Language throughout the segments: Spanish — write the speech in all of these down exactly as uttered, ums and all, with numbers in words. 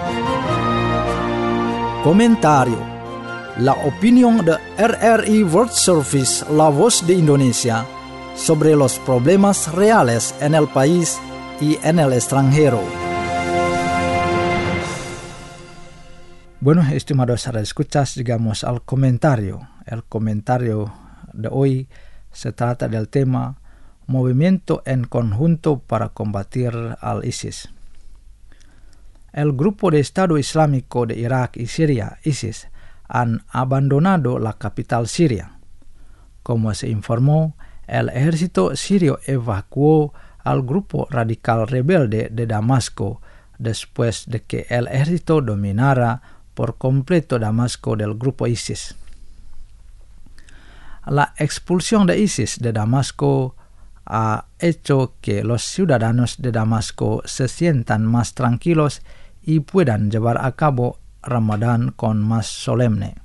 Comentario. La opinión de R R I World Service, la voz de Indonesia, sobre los problemas reales en el país y en el extranjero. Bueno, estimados radioescuchas, llegamos al comentario. El comentario de hoy se trata del tema Movimiento en conjunto para combatir al ISIS. El grupo de Estado Islámico de Irak y Siria, ISIS, han abandonado la capital siria. Como se informó, el ejército sirio evacuó al grupo radical rebelde de Damasco después de que el ejército dominara por completo Damasco del grupo ISIS. La expulsión de ISIS de Damasco ha hecho que los ciudadanos de Damasco se sientan más tranquilos y puedan llevar a cabo Ramadán con más solemne.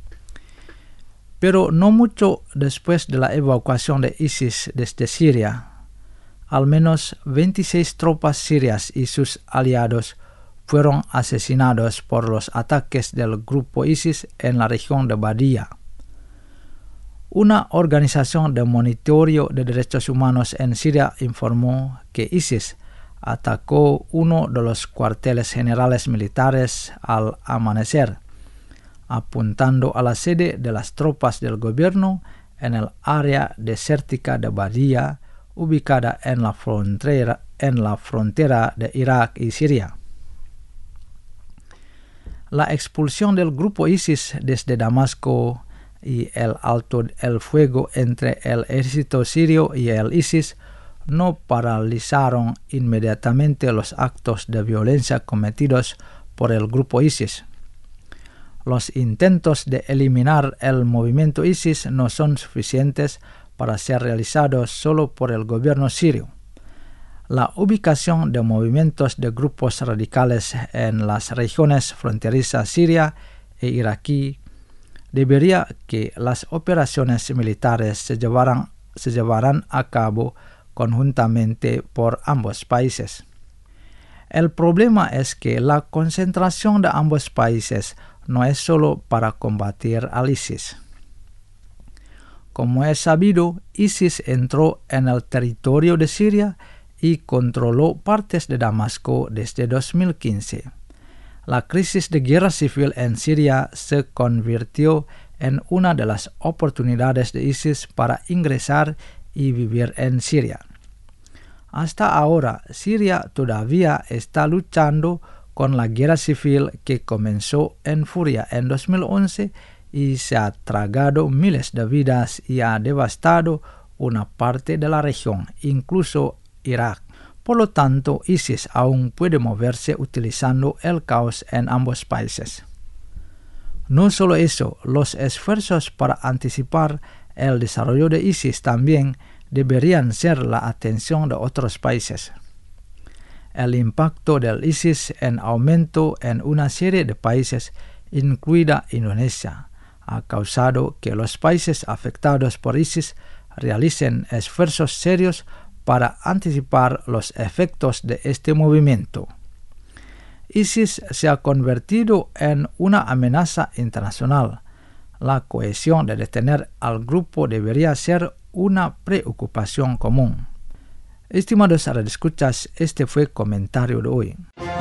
Pero no mucho después de la evacuación de ISIS desde Siria, al menos veintiséis tropas sirias y sus aliados fueron asesinados por los ataques del grupo ISIS en la región de Badia. Una organización de monitoreo de derechos humanos en Siria informó que ISIS atacó uno de los cuarteles generales militares al amanecer, apuntando a la sede de las tropas del gobierno en el área desértica de Badia, ubicada en la frontera, en la frontera de Irak y Siria. La expulsión del grupo ISIS desde Damasco y el alto el fuego entre el ejército sirio y el ISIS no paralizaron inmediatamente los actos de violencia cometidos por el grupo ISIS. Los intentos de eliminar el movimiento ISIS no son suficientes para ser realizados solo por el gobierno sirio. La ubicación de movimientos de grupos radicales en las regiones fronterizas siria e iraquí debería que las operaciones militares se llevaran, se llevaran a cabo conjuntamente por ambos países. El problema es que la concentración de ambos países no es solo para combatir al ISIS. Como es sabido, ISIS entró en el territorio de Siria y controló partes de Damasco desde dos mil quince. La crisis de guerra civil en Siria se convirtió en una de las oportunidades de ISIS para ingresar y vivir en Siria. Hasta ahora, Siria todavía está luchando con la guerra civil que comenzó en furia en dos mil once y se ha tragado miles de vidas y ha devastado una parte de la región, incluso Irak. Por lo tanto, ISIS aún puede moverse utilizando el caos en ambos países. No solo eso, los esfuerzos para anticipar el desarrollo de ISIS también deberían ser la atención de otros países. El impacto del ISIS en aumento en una serie de países, incluida Indonesia, ha causado que los países afectados por ISIS realicen esfuerzos serios para anticipar los efectos de este movimiento. ISIS se ha convertido en una amenaza internacional. La cohesión de detener al grupo debería ser una preocupación común. Estimados radioescuchas, este fue el comentario de hoy.